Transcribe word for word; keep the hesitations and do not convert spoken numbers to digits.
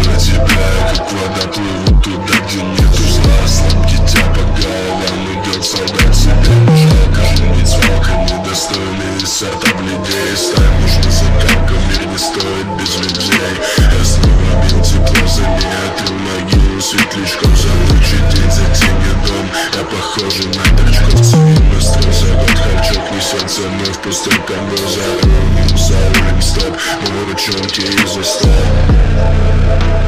про тебя, как вода плывут туда, где нету зла. Слабки тебя по головам идет солдат, себя не жалко. Мы ведь свалка, недостойный сорта бледей. Стаем нужно закалка, мир не стоит без людей. Я снова бил тепло за метру могилу светлячков. За лучший день, за тени дом. Я похожий на торчков, цивильно строй. За год харчок несется мной в пустой камбо. За рулем, за рулем, стоп. Мы ручонки и за стоп.